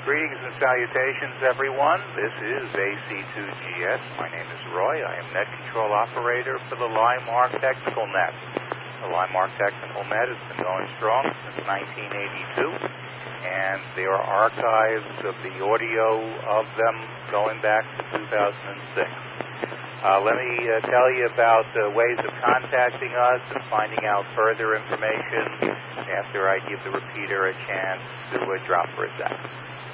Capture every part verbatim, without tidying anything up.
Greetings and salutations, everyone. This is A C two G S. My name is Roy. I am Net Control Operator for the LIMARC Technical Net. The LIMARC Technical Net has been going strong since nineteen eighty-two, and there are archives of the audio of them going back to two thousand six. Uh, let me uh, tell you about uh, ways of contacting us and finding out further information after I give the repeater a chance to uh, drop for a second.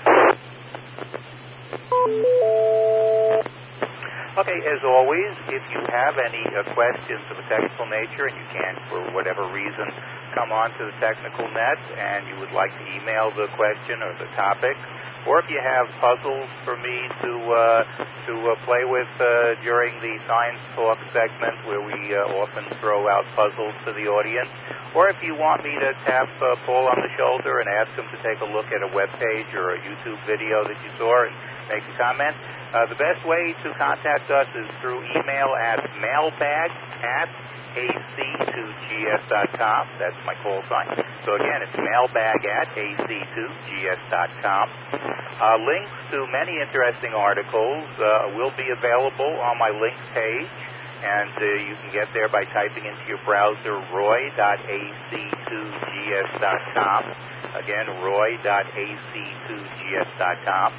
Okay, as always, if you have any uh, questions of a technical nature and you can't, for whatever reason, come on to the technical net and you would like to email the question or the topic, or if you have puzzles for me to uh, to uh, play with uh, during the Science Talk segment where we uh, often throw out puzzles to the audience, or if you want me to tap uh, Paul on the shoulder and ask him to take a look at a web page or a YouTube video that you saw and make a comment, uh, the best way to contact us is through email at mailbag at A C two G S dot com. That's my call sign. So again, it's mailbag at A C two G S dot com. Uh, links to many interesting articles uh, will be available on my links page, and uh, you can get there by typing into your browser roy dot A C two G S dot com. Again, roy dot A C two G S dot com.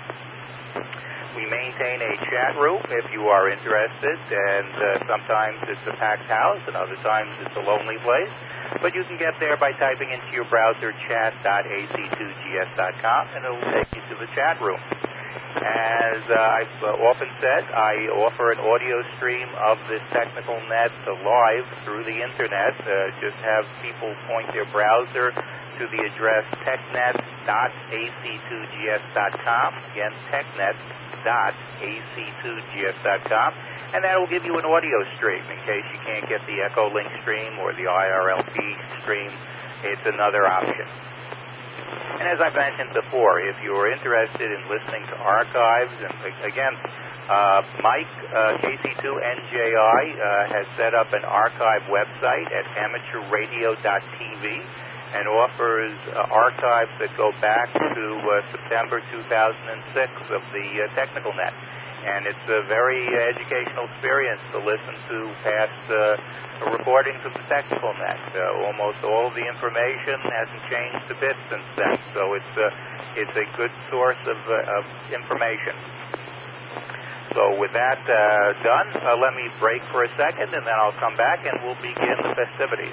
We maintain a chat room if you are interested, and uh, sometimes it's a packed house and other times it's a lonely place. But you can get there by typing into your browser chat dot A C two G S dot com, and it will take you to the chat room. As uh, I've uh, often said, I offer an audio stream of this technical net uh, live through the internet. Uh, just have people point their browser to the address technet dot A C two G S dot com. Again, technet dot A C two G S dot com, and that will give you an audio stream in case you can't get the Echolink stream or the I R L P stream. It's another option. And as I mentioned before, if you are interested in listening to archives, and again, uh, Mike, uh, K C two N J I, uh, has set up an archive website at amateur radio dot T V and offers uh, archives that go back to uh, September two thousand six of the uh, Technical Net. And it's a very educational experience to listen to past uh, recordings of the Technical Net. Uh, almost all of the information hasn't changed a bit since then, so it's, uh, it's a good source of, uh, of information. So with that uh, done, uh, let me break for a second, and then I'll come back and we'll begin the festivities.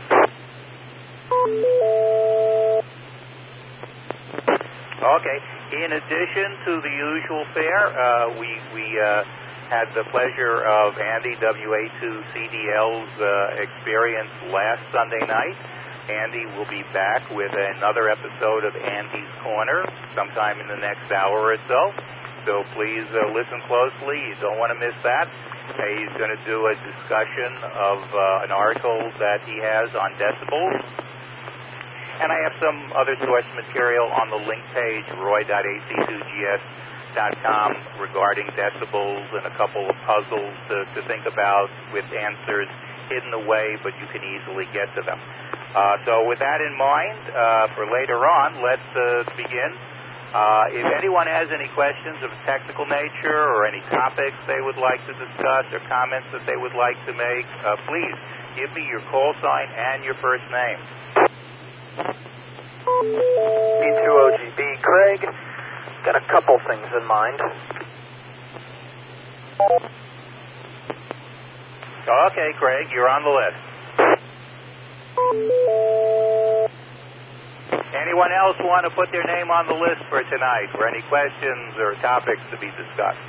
Okay. In addition to the usual fare, uh, we we uh, had the pleasure of Andy W A two C D L's uh, experience last Sunday night. Andy will be back with another episode of Andy's Corner sometime in the next hour or so. So please uh, listen closely. You don't want to miss that. Uh, he's going to do a discussion of uh, an article that he has on decibels. And I have some other source material on the link page, roy dot A C two G S dot com, regarding decibels and a couple of puzzles to, to think about with answers hidden away, but you can easily get to them. Uh, so with that in mind, uh, for later on, let's uh, begin. Uh, if anyone has any questions of a technical nature or any topics they would like to discuss or comments that they would like to make, uh, please give me your call sign and your first name. B two O G B, Craig. Got a couple things in mind. Okay, Craig, you're on the list. Anyone else want to put their name on the list for tonight for any questions or topics to be discussed?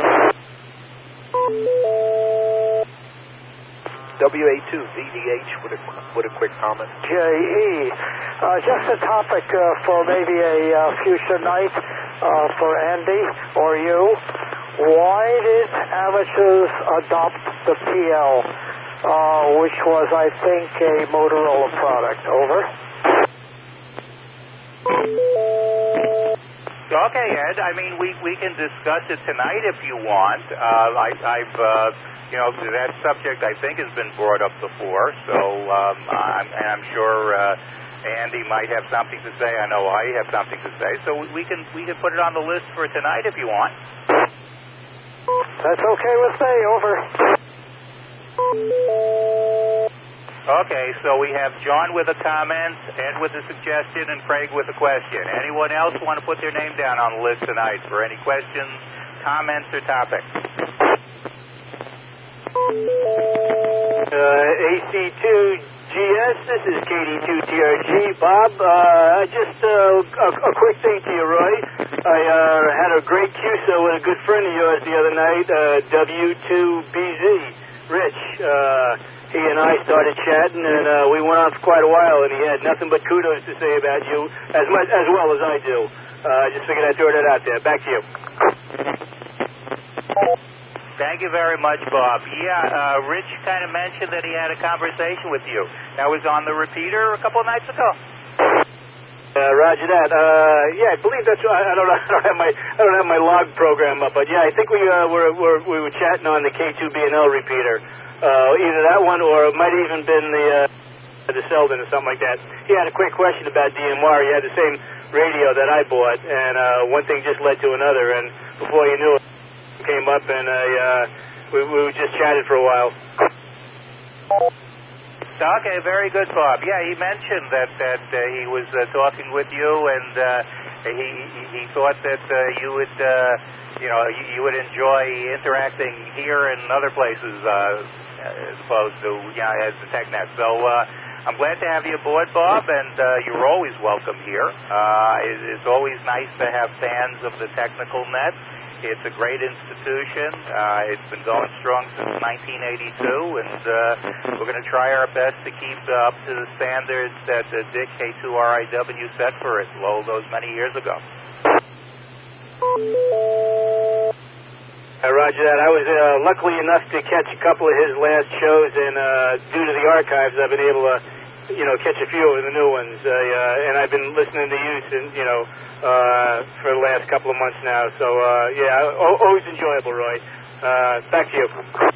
W A two V D H with a, with a quick comment. J E. Uh, just a topic uh, for maybe a uh, future night uh, for Andy or you. Why did amateurs adopt the P L, uh, which was, I think, a Motorola product? Over. Okay, Ed. I mean, we, we can discuss it tonight if you want. Uh, I, I've... Uh, You know, that subject, I think, has been brought up before, so um, I'm, and I'm sure uh, Andy might have something to say. I know I have something to say. So we can we can put it on the list for tonight if you want. That's okay with me. Over. Okay, so we have John with a comment, Ed with a suggestion, and Craig with a question. Anyone else want to put their name down on the list tonight for any questions, comments, or topics? Uh, A C two G S, this is K D two T R G. Bob, uh, just uh, a, a quick thing to you, Roy. I uh, had a great Q S O with a good friend of yours the other night, uh, W two B Z, Rich. Uh, he and I started chatting, and uh, we went on for quite a while, and he had nothing but kudos to say about you, as much as well as I do. I uh, just figured I'd throw that out there. Back to you. Thank you very much, Bob. Yeah, uh, Rich kind of mentioned that he had a conversation with you. That was on the repeater a couple of nights ago. Uh, Roger that. Uh, yeah, I believe that's right. I don't know. I don't have my I don't have my log program up, but yeah, I think we uh, were, were we were chatting on the K two B N L repeater. Uh, either that one, or it might have even been the uh, the Selden or something like that. He had a quick question about D M R. He had the same radio that I bought, and uh, one thing just led to another, and before you knew it, came up, and I, uh, we, we just chatted for a while. Okay, very good, Bob. Yeah, he mentioned that that uh, he was uh, talking with you, and uh, he he thought that uh, you would uh, you know you, you would enjoy interacting here and other places uh, as opposed to you know as the TechNet. So uh, I'm glad to have you aboard, Bob, and uh, you're always welcome here. Uh, it, it's always nice to have fans of the Technical Net. It's a great institution. Uh, it's been going strong since nineteen eighty-two, and uh, we're going to try our best to keep uh, up to the standards that uh, Dick K two R I W set for it all those many years ago. Uh, roger that. I was uh, lucky enough to catch a couple of his last shows, and uh, due to the archives, I've been able to, you know, catch a few of the new ones. Uh, uh, and I've been listening to you, since, you know, uh, for the last couple of months now. So uh, yeah, always enjoyable, Roy. Uh, back to you.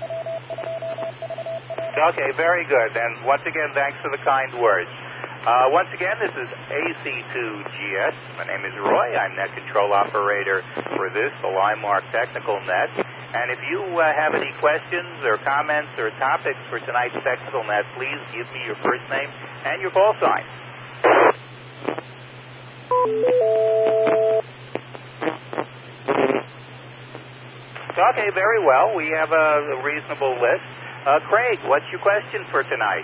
Okay, very good. And once again, thanks for the kind words. Uh, once again, this is A C two G S. My name is Roy. I'm Net Control Operator for this, the Limemark Technical Net. And if you uh, have any questions or comments or topics for tonight's Technical Net, please give me your first name and your call sign. Okay, very well. We have a, a reasonable list. Uh, Craig, what's your question for tonight?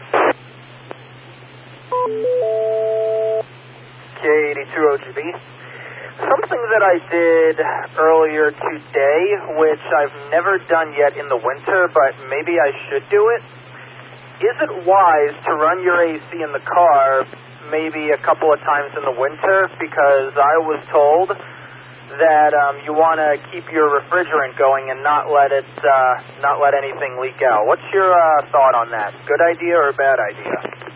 K eighty-two O G B. Something that I did earlier today, which I've never done yet in the winter, but maybe I should do it. Is it wise to run your A C in the car maybe a couple of times in the winter? Because I was told that um, you want to keep your refrigerant going and not let it, uh, not let anything leak out. What's your uh, thought on that? Good idea or bad idea?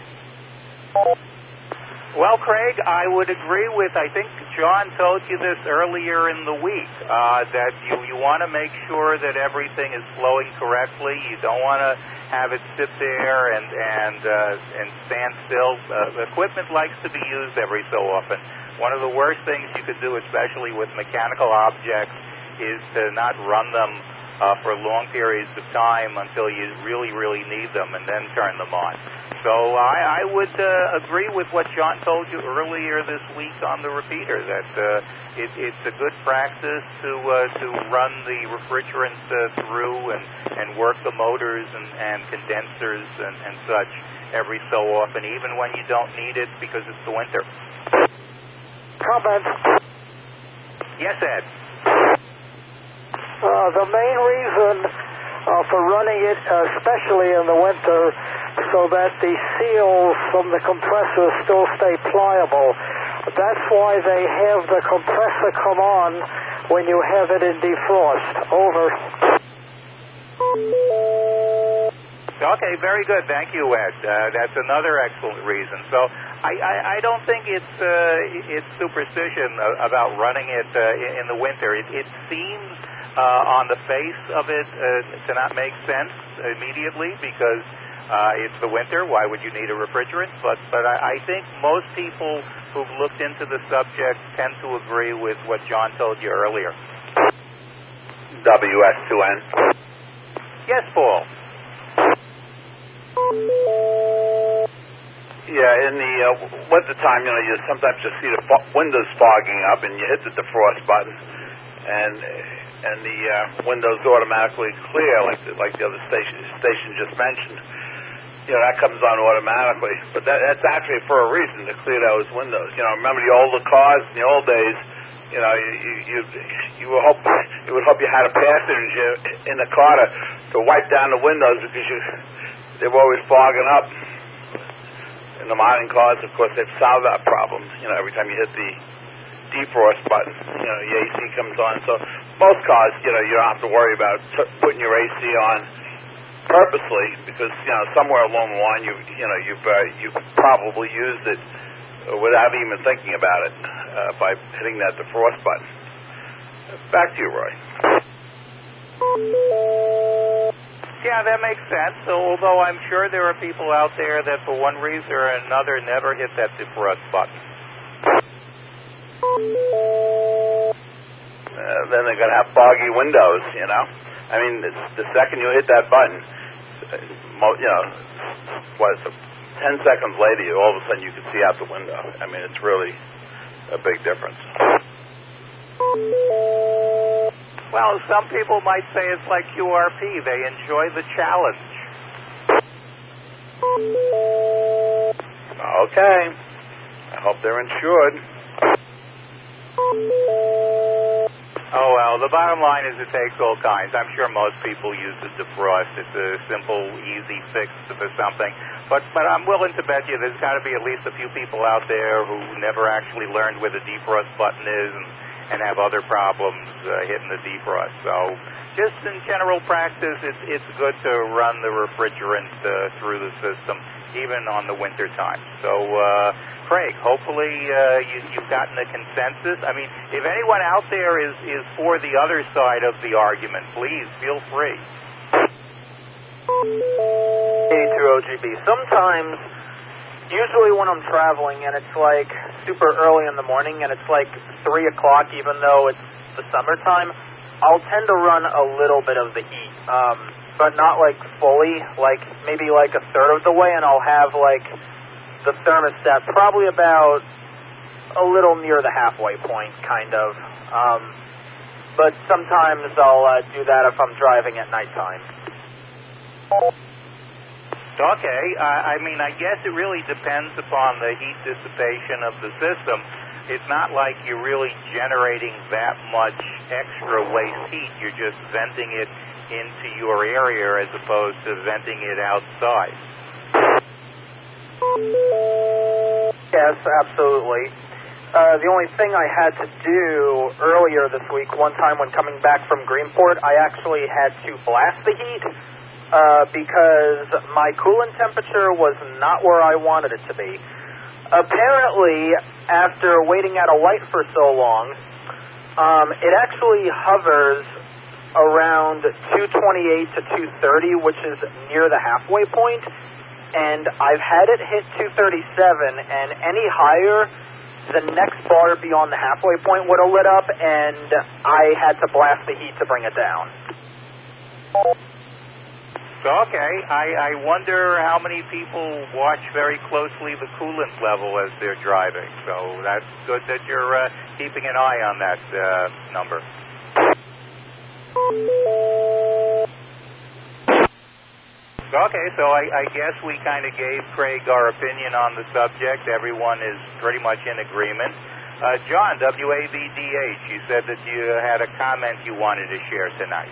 Well, Craig, I would agree with, I think John told you this earlier in the week, uh, that you, you want to make sure that everything is flowing correctly. You don't want to have it sit there and, and, uh, and stand still. Uh, equipment likes to be used every so often. One of the worst things you could do, especially with mechanical objects, is to not run them uh, for long periods of time until you really, really need them and then turn them on. So I, I would uh, agree with what John told you earlier this week on the repeater, that uh, it, it's a good practice to uh, to run the refrigerant uh, through and, and work the motors and, and condensers and, and such every so often, even when you don't need it because it's the winter. Comment. Yes, Ed. Uh, the main reason uh, for running it, especially in the winter, so that the seals from the compressor still stay pliable. That's why they have the compressor come on when you have it in defrost. Over. Okay, very good. Thank you, Ed. Uh, that's another excellent reason. So I, I, I don't think it's uh, it's superstition about running it uh, in the winter. It, it seems uh, on the face of it uh, to not make sense immediately because Uh, it's the winter. Why would you need a refrigerant? But but I, I think most people who've looked into the subject tend to agree with what John told you earlier. W S two N. Yes, Paul. Yeah, in the uh, winter time, you know, you sometimes just see the fo- windows fogging up, and you hit the defrost button, and and the uh, windows automatically clear, like the, like the other station station just mentioned. You know, that comes on automatically, but that, that's actually for a reason, to clear those windows. You know, remember the older cars in the old days? You know, you you you, you would hope you would hope you had a passenger in the car to, to wipe down the windows because you they were always fogging up. In the modern cars, of course, they've solved that problem. You know, every time you hit the defrost button, you know, the A C comes on. So most cars, you know, you don't have to worry about t- putting your A C on purposely because, you know, somewhere along the line, you you know, you've uh, you probably used it without even thinking about it uh, by hitting that defrost button. Back to you, Roy. Yeah, that makes sense. So, although I'm sure there are people out there that for one reason or another never hit that defrost button. Uh, then they're going to have foggy windows, you know. I mean, it's, the second you hit that button, you know, what, so ten seconds later, you, all of a sudden you can see out the window. I mean, it's really a big difference. Well, some people might say it's like Q R P. They enjoy the challenge. Okay. I hope they're insured. Oh, well, the bottom line is it takes all kinds. I'm sure most people use the defrost. It's a simple, easy fix for something. But but I'm willing to bet you there's got to be at least a few people out there who never actually learned where the defrost button is and and have other problems uh, hitting the defrost. So just in general practice, it's, it's good to run the refrigerant uh, through the system, even on the winter time. So, uh, Craig, hopefully uh, you, you've gotten a consensus. I mean, if anyone out there is, is for the other side of the argument, please feel free. eighty-two O G B. Sometimes, usually when I'm traveling and it's like super early in the morning and it's like three o'clock, even though it's the summertime, I'll tend to run a little bit of the heat, um, but not like fully, like maybe like a third of the way, and I'll have like the thermostat probably about a little near the halfway point, kind of. Um, but sometimes I'll uh, do that if I'm driving at nighttime. Okay, uh, I mean, I guess it really depends upon the heat dissipation of the system. It's not like you're really generating that much extra waste heat. You're just venting it into your area as opposed to venting it outside. Yes, absolutely. Uh, the only thing I had to do earlier this week, one time when coming back from Greenport, I actually had to blast the heat. Uh, because my coolant temperature was not where I wanted it to be. Apparently, after waiting at a light for so long, um, it actually hovers around two twenty-eight to two thirty, which is near the halfway point, and I've had it hit two thirty-seven, and any higher, the next bar beyond the halfway point would have lit up, and I had to blast the heat to bring it down. Okay, I, I wonder how many people watch very closely the coolant level as they're driving. So that's good that you're uh, keeping an eye on that uh, number. Okay, so I, I guess we kind of gave Craig our opinion on the subject. Everyone is pretty much in agreement. Uh, John, W A V D H, you said that you had a comment you wanted to share tonight.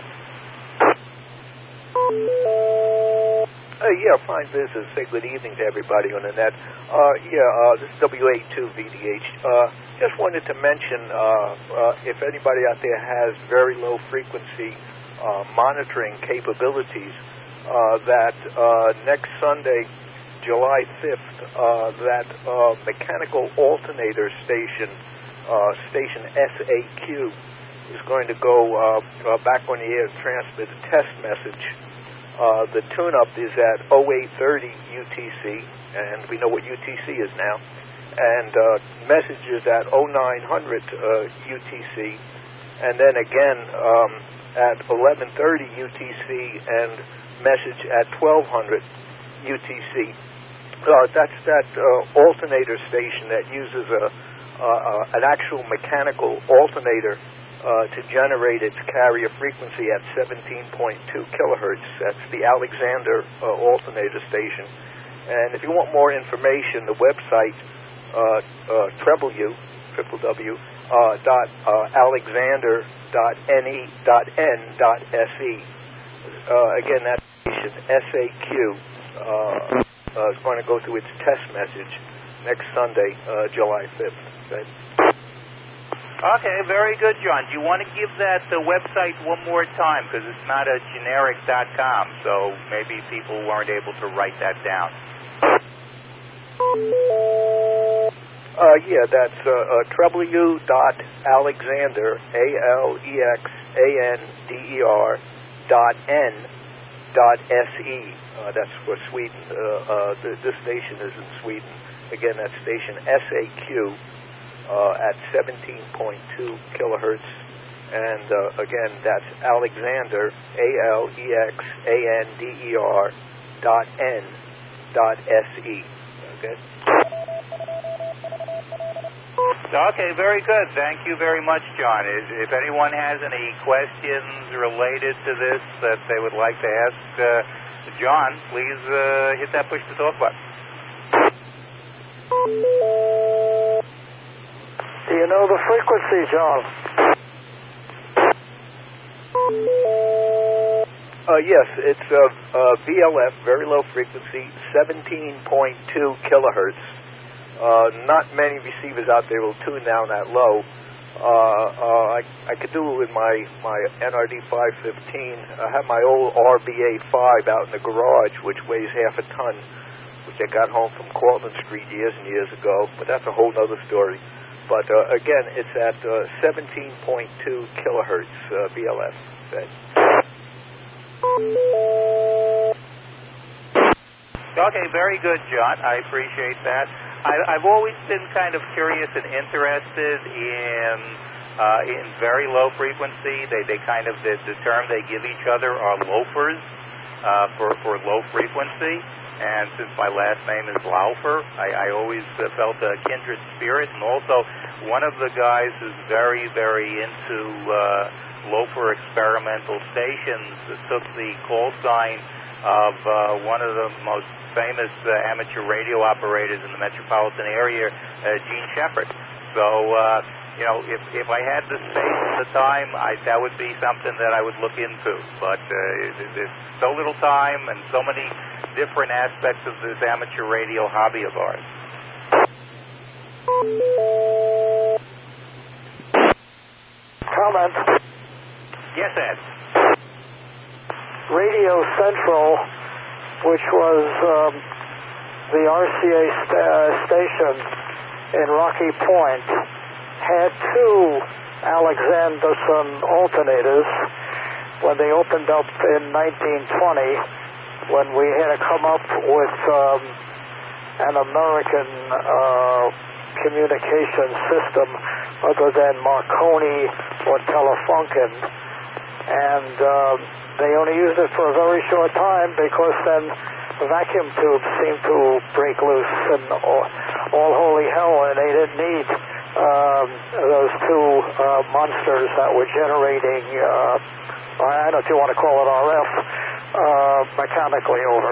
Uh, yeah, fine business. Say good evening to everybody on the net. Uh, yeah, uh, this is W A two V D H. Uh, just wanted to mention uh, uh, if anybody out there has very low frequency uh, monitoring capabilities, uh, that uh, next Sunday, July fifth, uh, that uh, mechanical alternator station, uh, station S A Q, is going to go uh, uh, back on the air and transmit a test message Uh, the tune-up is at oh eight thirty U T C, and we know what U T C is now. And uh, message is at oh nine hundred uh, U T C, and then again um, at eleven thirty U T C, and message at twelve hundred U T C. Uh, that's that uh, alternator station that uses a, uh, an actual mechanical alternator Uh, to generate its carrier frequency at seventeen point two kilohertz. That's the Alexander uh, alternator station. And if you want more information, the website uh, uh, W W W uh, dot uh, alexander dot n e dot n dot s e. Uh, again, that station S A Q uh, uh, is going to go through its test message next Sunday, uh, July fifth. Okay? Okay, very good, John. Do you want to give that uh, website one more time? Because it's not a generic dot com, so maybe people weren't able to write that down. Uh, yeah, that's uh, uh, W dot Alexander, A L E X A N D E R, dot N, dot S E. Uh, that's for Sweden. Uh, uh, the, this station is in Sweden. Again, that station S A Q. Uh, at seventeen point two kilohertz, and uh, again, that's Alexander, A L E X A N D E R dot N dot S E. Okay? Okay, very good. Thank you very much, John. If anyone has any questions related to this that they would like to ask uh, John, please uh, hit that push to talk button. Do you know the frequency, John? Uh, yes, it's uh, uh, V L F, very low frequency, seventeen point two kilohertz. Uh, not many receivers out there will tune down that low. Uh, uh, I, I could do it with my, my N R D five fifteen. I have my old R B A five out in the garage, which weighs half a ton, which I got home from Cortlandt Street years and years ago, but that's a whole other story. But uh, again, it's at uh, seventeen point two kilohertz uh, V L F. Okay. Okay, very good, John. I appreciate that. I, I've always been kind of curious and interested in uh, in very low frequency. They they kind of the, the term they give each other are loafers uh, for for low frequency. And since my last name is Laufer, I, I always uh, felt a kindred spirit. And also, one of the guys who's very, very into uh, loafer experimental stations that took the call sign of uh, one of the most famous uh, amateur radio operators in the metropolitan area, uh, Gene Shepard. So, uh, you know, if, if I had the space and the time, I, that would be something that I would look into. But uh, there's so little time and so many different aspects of this amateur radio hobby of ours. Comment. Yes, Ed. Radio Central, which was um, the R C A sta- station in Rocky Point, had two Alexanderson alternators when they opened up in nineteen twenty, when we had to come up with um, an American uh, communication system other than Marconi or Telefunken. And uh, they only used it for a very short time because then the vacuum tubes seemed to break loose and all, all holy hell, and they didn't need um, those two uh, monsters that were generating, uh, I don't know if you want to call it R F, uh, mechanically over.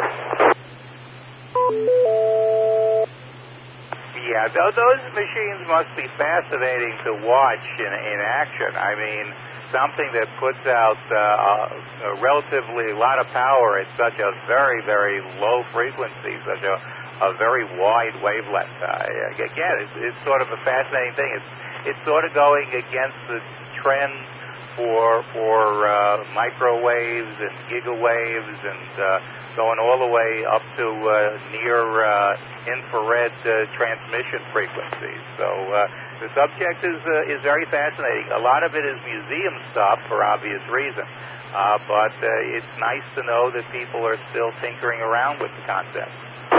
Yeah, th- those machines must be fascinating to watch in, in action. I mean, something that puts out uh, a relatively lot of power at such a very, very low frequency, such a, a very wide wavelength. Uh, again, it's, it's sort of a fascinating thing. It's, it's sort of going against the trend for for uh, microwaves and gigawaves and uh, going all the way up to uh, near uh, infrared uh, transmission frequencies. So uh, The subject is uh, is very fascinating. A lot of it is museum stuff for obvious reasons, uh, but uh, it's nice to know that people are still tinkering around with the concept.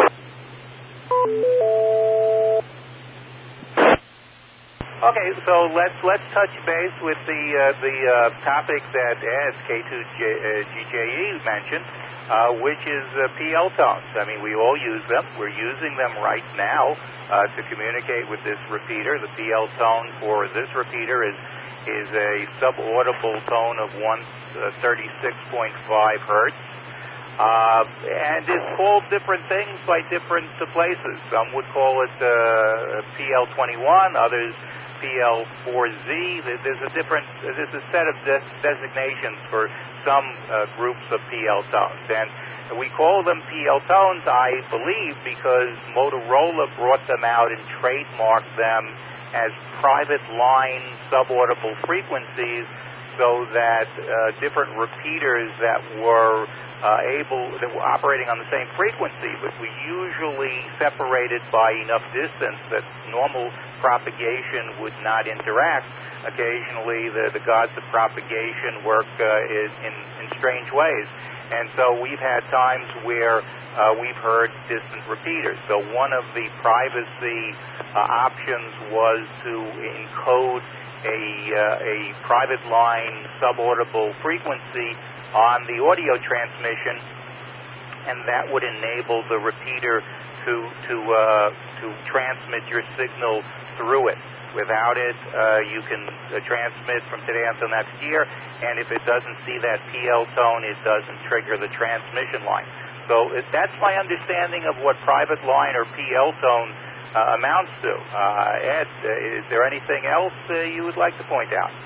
Okay, so let's let's touch base with the uh, the uh, topic that as K two G J E mentioned, uh, which is uh, P L tones. I mean, we all use them. We're using them right now uh, to communicate with this repeater. The P L tone for this repeater is is a subaudible tone of one thirty-six point five hertz. Uh, and it's called different things by different uh, places. Some would call it uh, P L twenty-one, others P L four Z. There's a different, there's a set of de- designations for some uh, groups of P L tones. And we call them P L tones, I believe, because Motorola brought them out and trademarked them as private line subaudible frequencies so that uh, different repeaters that were Uh, able, that were operating on the same frequency, but we usually separated by enough distance that normal propagation would not interact. Occasionally, the, the gods of propagation work uh, in, in, in strange ways. And so we've had times where uh, we've heard distant repeaters. So one of the privacy uh, options was to encode a, uh, a private line subaudible frequency on the audio transmission, and that would enable the repeater to to uh, to transmit your signal through it. Without it, uh, you can uh, transmit from today until next year, and if it doesn't see that P L tone, it doesn't trigger the transmission line. So it, that's my understanding of what private line or P L tone uh, amounts to. Uh, Ed, uh, is there anything else uh, you would like to point out?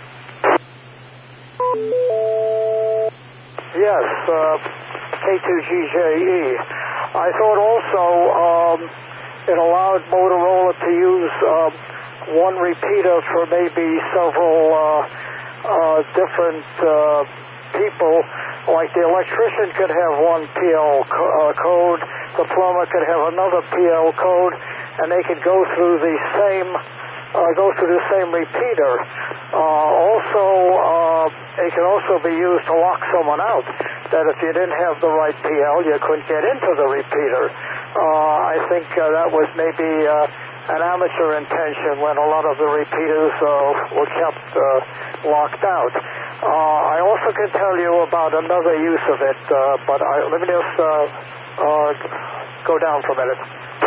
Yes, uh, K two G J E. I thought also um, it allowed Motorola to use um, one repeater for maybe several uh, uh, different uh, people. Like the electrician could have one P L co- uh, code, the plumber could have another P L code, and they could go through the same uh, go through the same repeater. Uh, also, uh, it can also be used to lock someone out, that if you didn't have the right P L, you couldn't get into the repeater. Uh, I think uh, that was maybe uh, an amateur intention when a lot of the repeaters uh, were kept uh, locked out. Uh, I also can tell you about another use of it, uh, but I, let me just uh, uh, go down for a minute.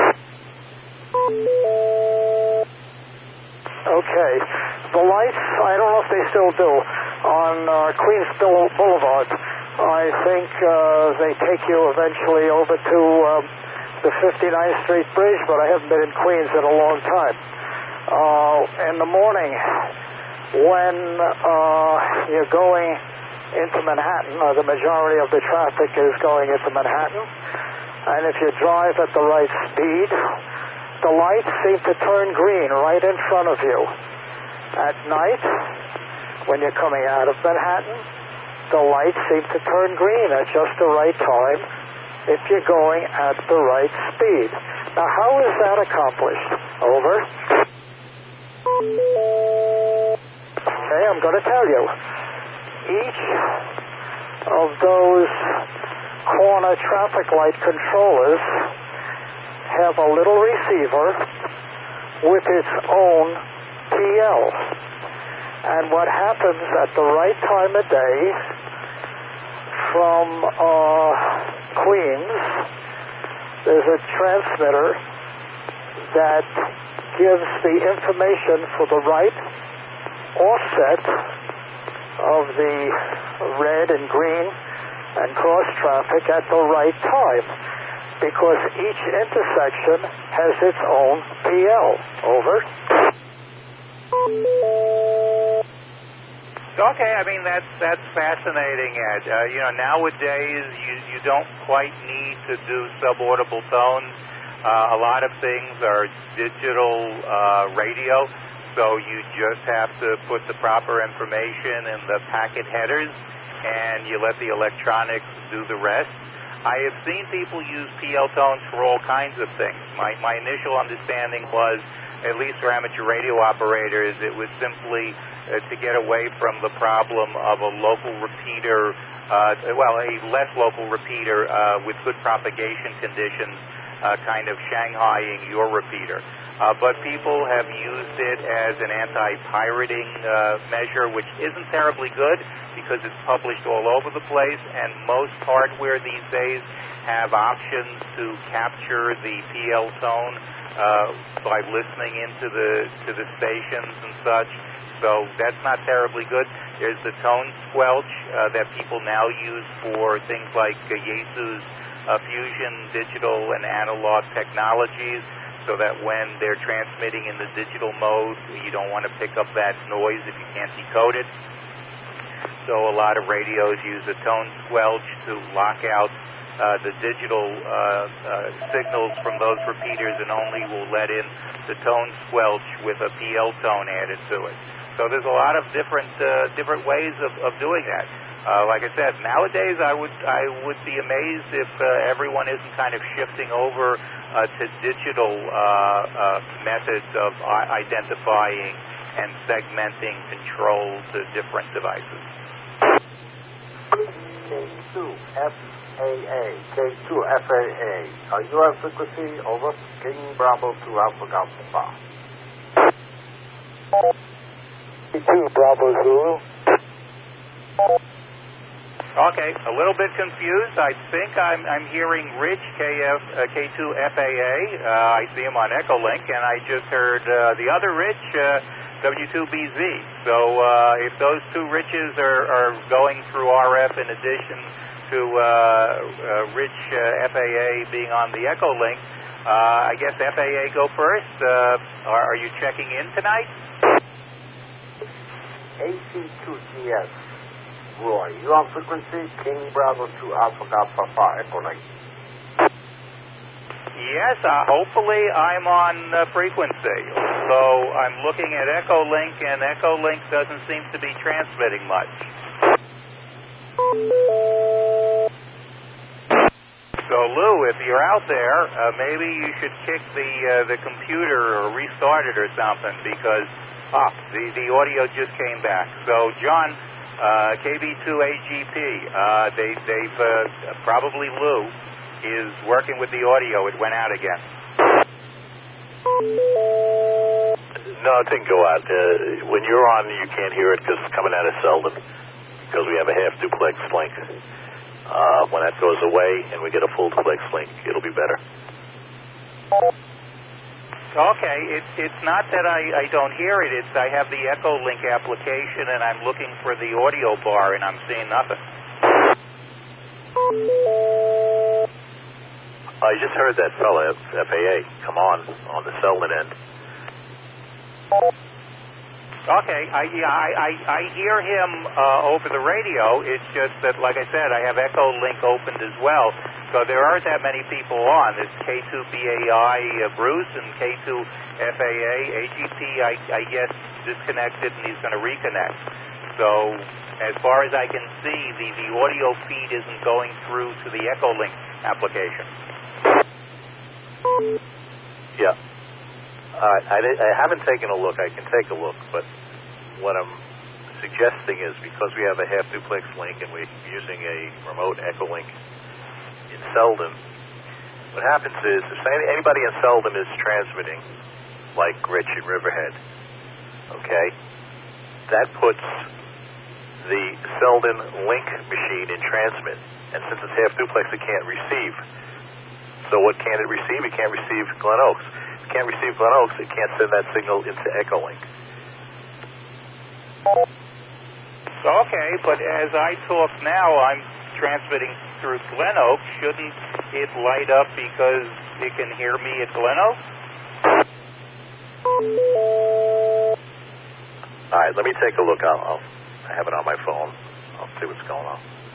Okay. The lights, I don't know if they still do, on uh, Queens Boulevard. I think uh, they take you eventually over to um, the fifty-ninth Street Bridge, but I haven't been in Queens in a long time. Uh, in the morning, when uh, you're going into Manhattan, or the majority of the traffic is going into Manhattan, and if you drive at the right speed, the lights seem to turn green right in front of you. At night, when you're coming out of Manhattan, the lights seem to turn green at just the right time if you're going at the right speed. Now, how is that accomplished? Over. Okay, I'm going to tell you. Each of those corner traffic light controllers have a little receiver with its own P L. And what happens at the right time of day from uh, Queens, there's a transmitter that gives the information for the right offset of the red and green and cross traffic at the right time, because each intersection has its own P L. Over. Okay, I mean, that's that's fascinating, Ed. Uh, you know, nowadays you, you don't quite need to do subaudible tones. Uh, a lot of things are digital uh, radio, so you just have to put the proper information in the packet headers, and you let the electronics do the rest. I have seen people use P L tones for all kinds of things. My my initial understanding was at least for amateur radio operators, it was simply uh, to get away from the problem of a local repeater, uh, well, a less local repeater uh, with good propagation conditions, uh, kind of Shanghaiing your repeater. Uh, but people have used it as an anti-pirating uh, measure, which isn't terribly good because it's published all over the place, and most hardware these days have options to capture the P L tone uh, by listening into the to the stations and such. So that's not terribly good. There's the tone squelch uh, that people now use for things like uh, Yaesu's uh, fusion digital and analog technologies, so that when they're transmitting in the digital mode, you don't want to pick up that noise if you can't decode it. So a lot of radios use a tone squelch to lock out uh, the digital uh, uh, signals from those repeaters, and only will let in the tone squelch with a P L tone added to it. So there's a lot of different uh, different ways of, of doing that. Uh, like I said, nowadays I would I would be amazed if uh, everyone isn't kind of shifting over uh, to digital uh, uh, methods of I- identifying and segmenting controls to different devices. K two F A A, K two F A A. Are you on frequency? Over. King Bravo two Alpha Alpha. K two Bravo Zulu. Okay, a little bit confused. I think I'm, I'm hearing Rich K F, uh, K two F A A. Uh, I see him on Echolink, and I just heard uh, the other Rich, uh, W two B Z. So uh, if those two Riches are, are going through R F in addition to uh, uh, Rich uh, F A A being on the Echolink, uh, I guess F A A go first. Uh, are, are you checking in tonight? A C two G S. Roy, you on frequency? King Bravo two Alpha Alpha Echolink. Yes, uh, hopefully I'm on uh, frequency. So I'm looking at Echolink, and Echolink doesn't seem to be transmitting much. So Lou, if you're out there, uh, maybe you should kick the uh, the computer or restart it or something, because ah, the the audio just came back. So John, uh, K B two A G P, uh, they they've uh, probably Lou is working with the audio. It went out again. No, it didn't go out. Uh, when you're on, you can't hear it because it's coming out of Selden, because we have a half duplex link. Uh, when that goes away and we get a full duplex link, it'll be better. Okay, it, it's not that I, I don't hear it. It's I have the Echolink application, and I'm looking for the audio bar, and I'm seeing nothing. I just heard that fella, F A A, come on, on the Selden end. Okay, I, yeah, I, I, I hear him uh, over the radio. It's just that, like I said, I have Echolink opened as well. So there aren't that many people on. It's K two B A I uh, Bruce and K two F A A. A G P, I, I guess, disconnected, and he's going to reconnect. So as far as I can see, the, the audio feed isn't going through to the Echolink application. Yeah. Uh, I, I haven't taken a look. I can take a look, but what I'm suggesting is, because we have a half duplex link and we're using a remote Echolink in Selden, what happens is, if anybody in Selden is transmitting, like Rich in Riverhead, okay, that puts the Selden link machine in transmit, and since it's half duplex, it can't receive. So what can it receive? It can't receive Glen Oaks. It can't receive Glen Oaks. It can't send that signal into Echolink. Okay, but as I talk now, I'm transmitting through Glen Oaks. Shouldn't it light up because it can hear me at Glen Oaks? All right, let me take a look. I'll, I'll I have it on my phone. I'll see what's going on.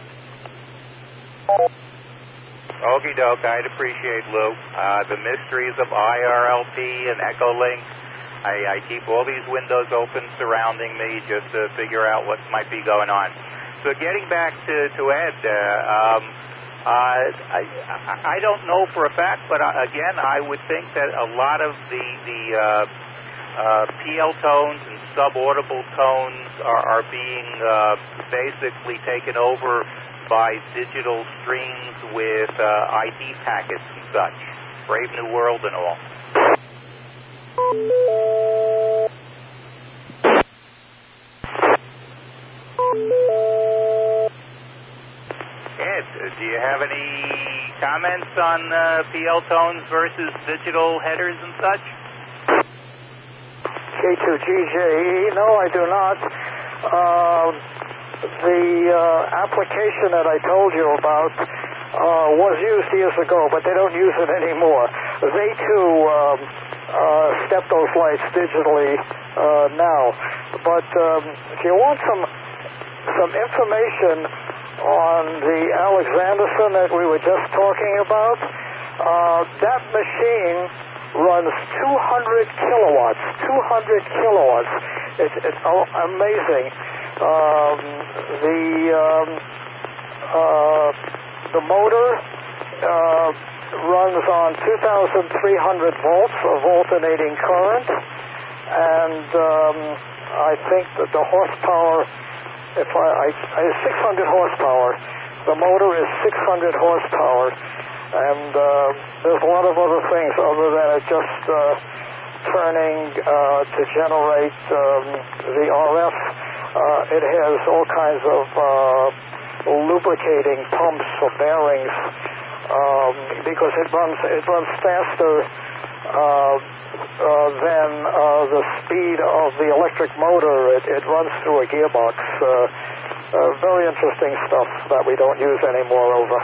Okie doke, I'd appreciate, Lou. Uh, the mysteries of I R L P and Echolink. I, I keep all these windows open surrounding me just to figure out what might be going on. So getting back to, to Ed, uh, um, uh, I, I don't know for a fact, but uh, again, I would think that a lot of the, the uh, uh, P L tones and subaudible tones are, are being uh, basically taken over by digital streams with uh, I D packets and such. Brave New World and all. Ed, do you have any comments on uh, P L tones versus digital headers and such? K two G J E, no, I do not. Uh, the uh, application that I told you about uh, was used years ago, but they don't use it anymore. They too um, uh, step those lights digitally uh, now. But um, if you want some some information on the Alexanderson that we were just talking about, uh, that machine runs two hundred kilowatts. two hundred kilowatts. It's, it's amazing. Um, the um, uh, the motor uh, runs on two thousand three hundred volts of alternating current, and um, I think that the horsepower, if I, I, I six hundred horsepower. The motor is six hundred horsepower. And uh, there's a lot of other things other than it just uh, turning uh, to generate um, the R F. Uh, it has all kinds of uh, lubricating pumps or bearings um, because it runs it runs faster uh, uh, than uh, the speed of the electric motor. It, it runs through a gearbox. Uh, uh, very interesting stuff that we don't use anymore. Over.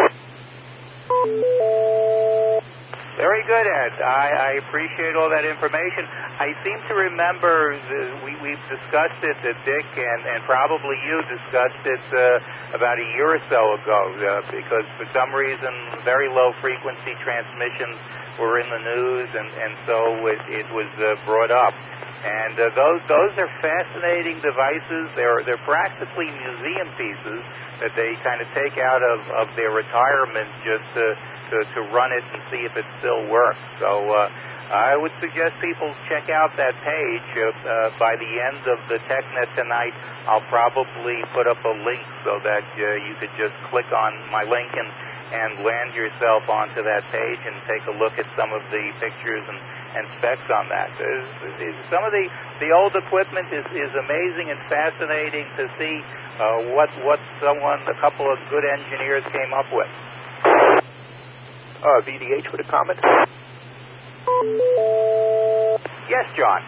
Very good, Ed. I, I appreciate all that information. I seem to remember the, we, we've discussed it, uh, Dick, and, and probably you discussed it uh, about a year or so ago uh, because for some reason very low frequency transmissions were in the news, and, and so it, it was uh, brought up. And uh, those those are fascinating devices. They're they're practically museum pieces that they kind of take out of, of their retirement just to, to to run it and see if it still works. So uh, I would suggest people check out that page. Uh, uh, by the end of the TechNet tonight, I'll probably put up a link so that uh, you could just click on my link and, and land yourself onto that page and take a look at some of the pictures and and specs on that. Some of the, the old equipment is, is amazing and fascinating to see uh, what what someone, a couple of good engineers came up with. Uh, V D H with a comment? Yes, John.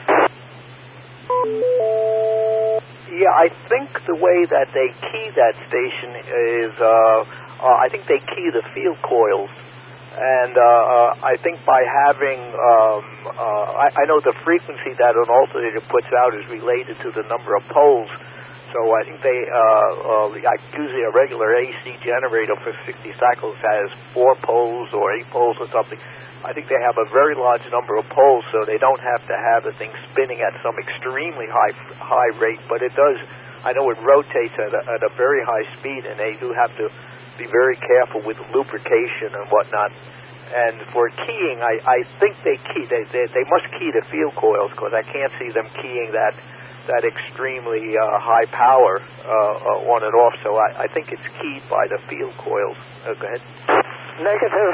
Yeah, I think the way that they key that station is, uh, uh, I think they key the field coils. And uh, uh, I think by having, um, uh, I, I know the frequency that an alternator puts out is related to the number of poles. So I think they, uh, uh, usually a regular A C generator for sixty cycles has four poles or eight poles or something. I think they have a very large number of poles, so they don't have to have the thing spinning at some extremely high high rate. But it does, I know it rotates at a, at a very high speed, and they do have to be very careful with lubrication and whatnot. And for keying, I, I think they key they, they they must key the field coils because I can't see them keying that that extremely uh, high power uh, uh, on and off. So I, I think it's keyed by the field coils. Uh, go ahead. Negative.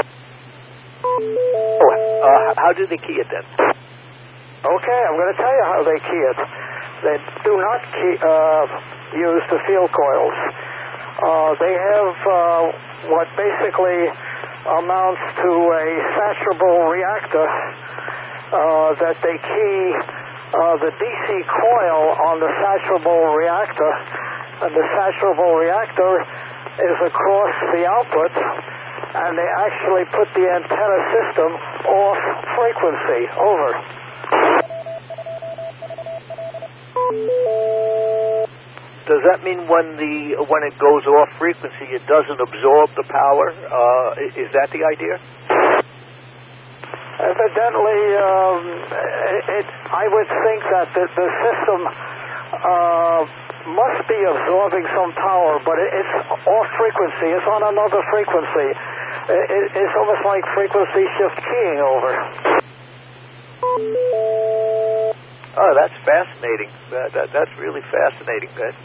Oh, uh, how do they key it then? Okay, I'm going to tell you how they key it. They do not key, uh, use the field coils. Uh, they have uh, what basically amounts to a saturable reactor uh, that they key uh, the D C coil on the saturable reactor, and the saturable reactor is across the output, and they actually put the antenna system off frequency. Over. Does that mean when the when it goes off frequency, it doesn't absorb the power? Uh, is that the idea? Evidently, um, it, it, I would think that the, the system uh, must be absorbing some power, but it, it's off frequency. It's on another frequency. It, it's almost like frequency shift keying over. Oh, that's fascinating. That, that, that's really fascinating, Ben.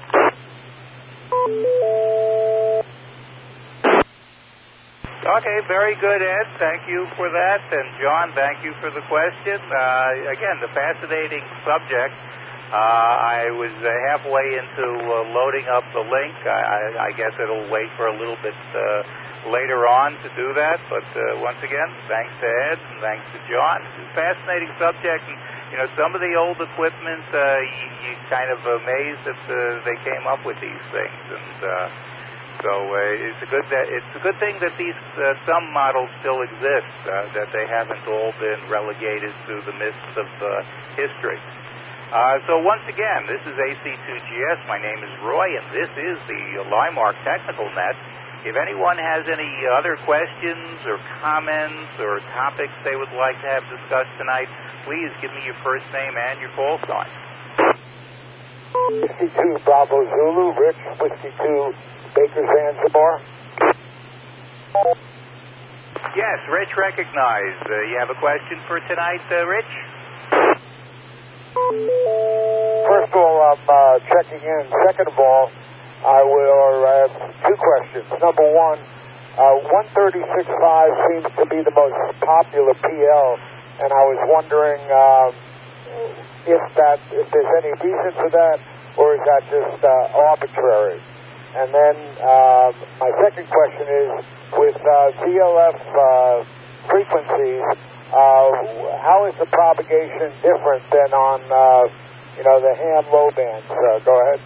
Okay, very good, Ed. Thank you for that. And John, thank you for the question. Uh, again, the fascinating subject. Uh, I was uh, halfway into uh, loading up the link. I, I guess it'll wait for a little bit uh, later on to do that. But uh, once again, thanks to Ed and thanks to John. It's a fascinating subject. And, you know, some of the old equipment, uh, you, you kind of amazed that uh, they came up with these things. And uh, so uh, it's a good that it's a good thing that these uh, some models still exist. Uh, that they haven't all been relegated to the mists of uh, history. Uh, so once again, this is A C two G S. My name is Roy, and this is the Limark Technical Net. If anyone has any other questions or comments or topics they would like to have discussed tonight, please give me your first name and your call sign. Whiskey two Bravo Zulu, Rich, Whiskey two Baker Zanzibar. Yes, Rich recognized. Uh, you have a question for tonight, uh, Rich? First of all, I'm uh, checking in. Second of all, I will have two questions. Number one, uh, one thirty-six point five seems to be the most popular P L, and I was wondering um, if that if there's any reason for that, or is that just uh, arbitrary? And then uh, my second question is, with uh, V L F uh, frequencies, uh, how is the propagation different than on uh, you know the ham low bands? Uh, go ahead.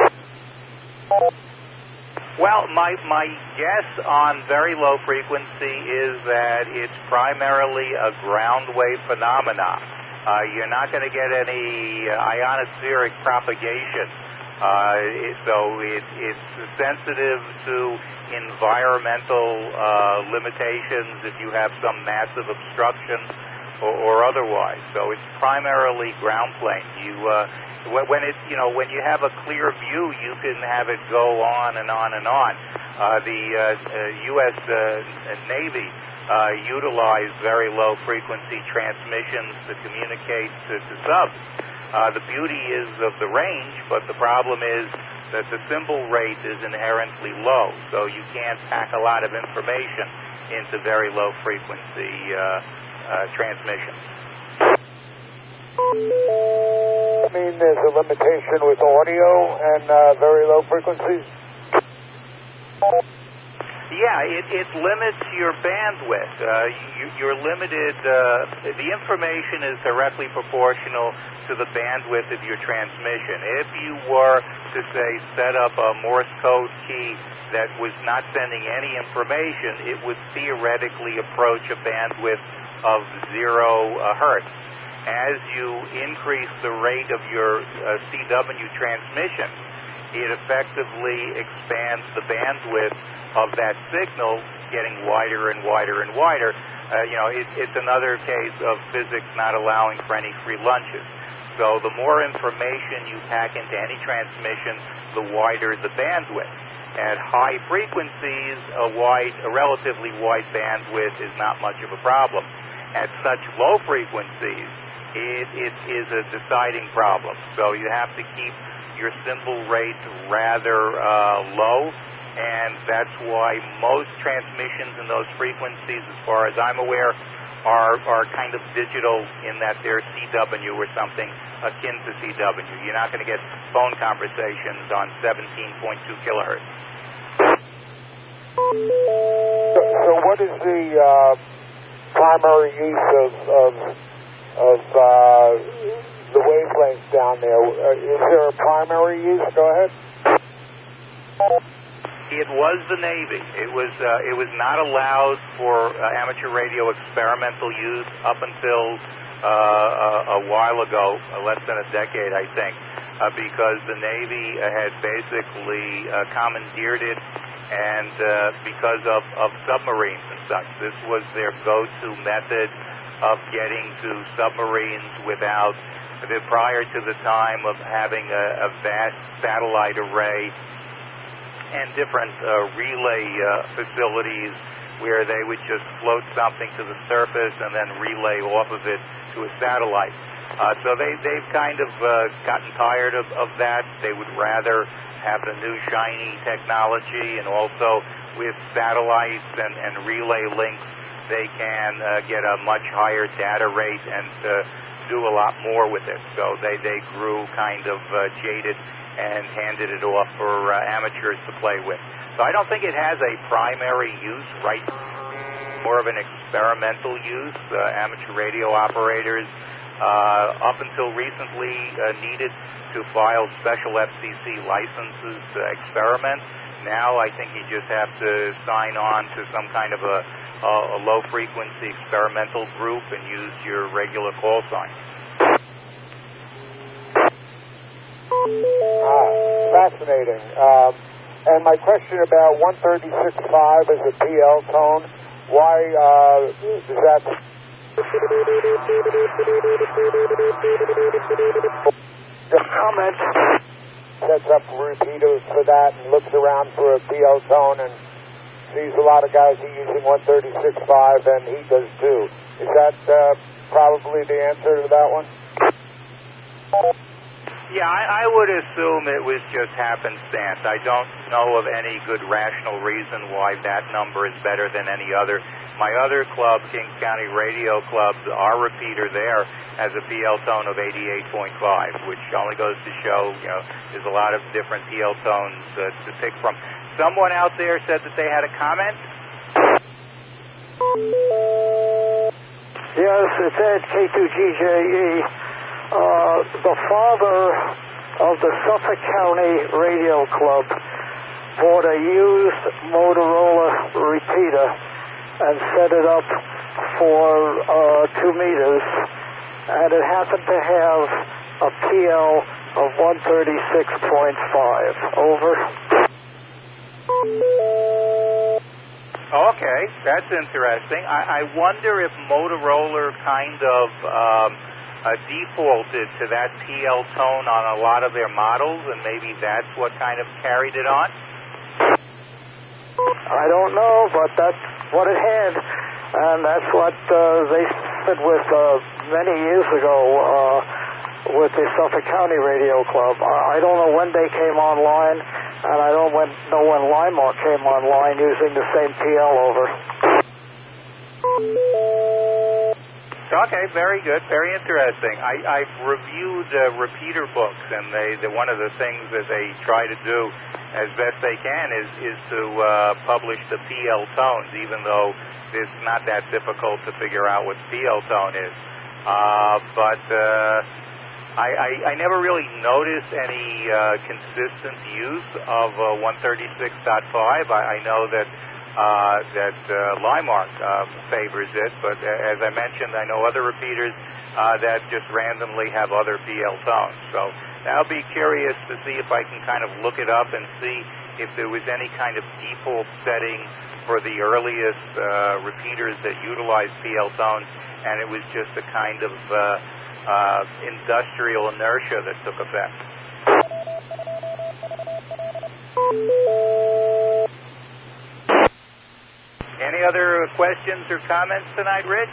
Well, my my guess on very low frequency is that it's primarily a ground wave phenomena. Uh, you're not going to get any ionospheric propagation. Uh, it, so it, it's sensitive to environmental uh, limitations if you have some massive obstruction or, or otherwise. So it's primarily ground plane. You uh, when it you know when you have a clear view, you can have it go on and on and on. Uh, the uh, uh, U S Uh, Navy uh, utilized very low frequency transmissions to communicate to, to subs. Uh, the beauty is of the range, but the problem is that the symbol rate is inherently low, so you can't pack a lot of information into very low frequency uh, uh, transmissions. I mean, there's a limitation with audio and uh, very low frequencies? Yeah, it, it limits your bandwidth. Uh, you, you're limited. Uh, the information is directly proportional to the bandwidth of your transmission. If you were to, say, set up a Morse code key that was not sending any information, it would theoretically approach a bandwidth of zero uh, hertz. As you increase the rate of your uh, C W transmission, it effectively expands the bandwidth of that signal, getting wider and wider and wider. Uh, you know, it, it's another case of physics not allowing for any free lunches. So the more information you pack into any transmission, the wider the bandwidth. At high frequencies, a wide, a relatively wide bandwidth is not much of a problem. At such low frequencies, it, it is a deciding problem. So you have to keep your symbol rate rather uh, low, and that's why most transmissions in those frequencies, as far as I'm aware, are are kind of digital in that they're C W or something akin to C W. You're not going to get phone conversations on seventeen point two kilohertz. So, so what is the uh, primary use of of, of uh, the wavelengths down there? Uh, is there a primary use? Go ahead. It was the Navy. It was uh, it was not allowed for uh, amateur radio experimental use up until uh, a, a while ago, uh, less than a decade, I think, uh, because the Navy uh, had basically uh, commandeered it, and uh, because of, of submarines and such, this was their go-to method of getting to submarines without. Prior to the time of having a, a vast satellite array and different uh, relay uh, facilities where they would just float something to the surface and then relay off of it to a satellite. Uh, so they, they've kind of uh, gotten tired of, of that. They would rather have the new shiny technology, and also with satellites and, and relay links, they can uh, get a much higher data rate and uh, do a lot more with it. So they, they grew kind of uh, jaded and handed it off for uh, amateurs to play with. So I don't think it has a primary use, right? More of an experimental use. Uh, amateur radio operators uh, up until recently uh, needed to file special F C C licenses to experiment. Now I think you just have to sign on to some kind of a, a, a low-frequency experimental group and use your regular call sign. Ah, fascinating. Um, and my question about one thirty-six point five as a P L tone, why uh, does that... The comment sets up repeaters for that and looks around for a P L tone and sees a lot of guys are using one thirty-six point five, and he does too. Is that uh, probably the answer to that one? Yeah, I, I would assume it was just happenstance. I don't know of any good rational reason why that number is better than any other. My other club, Kings County Radio Club, our repeater there has a P L tone of eighty-eight point five, which only goes to show, you know, there's a lot of different P L tones uh, to pick from. Someone out there said that they had a comment? Yes, it's Ed, K two G J E. Uh, the father of the Suffolk County Radio Club bought a used Motorola repeater and set it up for uh, two meters, and it happened to have a P L of one thirty-six point five. Over. Okay, that's interesting. I, I wonder if Motorola kind of um, uh, defaulted to that P L tone on a lot of their models, and maybe that's what kind of carried it on? I don't know, but that's what it had, and that's what uh, they started with uh, many years ago uh, with the Suffolk County Radio Club. I don't know when they came online, and I don't know when Limar came online using the same P L over. Okay, very good, very interesting. I, I've reviewed uh, repeater books, and they, the, one of the things that they try to do as best they can is, is to uh, publish the P L tones, even though it's not that difficult to figure out what P L tone is. Uh, but uh, I, I, I never really noticed any uh, consistent use of uh, one thirty-six point five. I, I know that Uh, that uh, Limar uh, favors it, but uh, as I mentioned, I know other repeaters uh, that just randomly have other P L tones. So I'll be curious to see if I can kind of look it up and see if there was any kind of default setting for the earliest uh, repeaters that utilize P L tones, and it was just a kind of uh, uh, industrial inertia that took effect. Any other questions or comments tonight, Rich?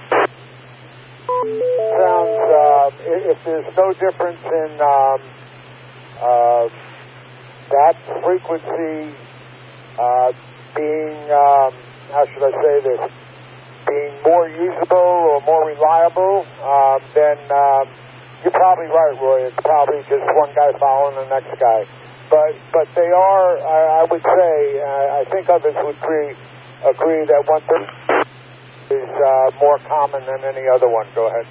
Sounds, uh, if there's no difference in um, uh, that frequency uh, being, um, how should I say this, being more usable or more reliable, um, then um, you're probably right, Roy. It's probably just one guy following the next guy. But but they are, I, I would say, uh, I think others would agree, agree that one thing is uh, more common than any other one. Go ahead.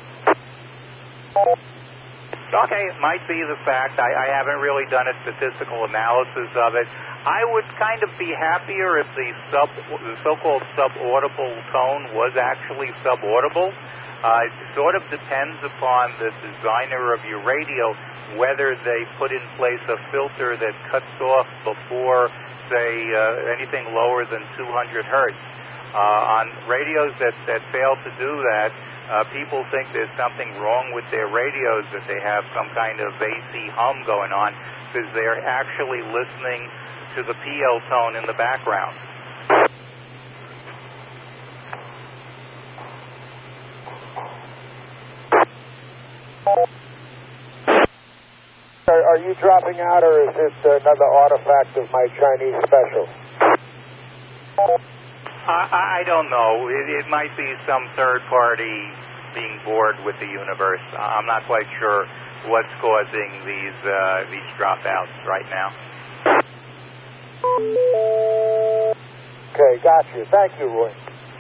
Okay, it might be the fact. I, I haven't really done a statistical analysis of it. I would kind of be happier if the sub, the so-called sub-audible tone was actually sub-audible. Uh, it sort of depends upon the designer of your radio, whether they put in place a filter that cuts off before, say, uh, anything lower than two hundred hertz. Uh, on radios that, that fail to do that, uh, people think there's something wrong with their radios, that they have some kind of A C hum going on, because they're actually listening to the P L tone in the background. are you dropping out, or is it another artifact of my Chinese special? I, I don't know. It, it might be some third party being bored with the universe. I'm not quite sure what's causing these uh, these dropouts right now. Okay, got you. Thank you, Roy.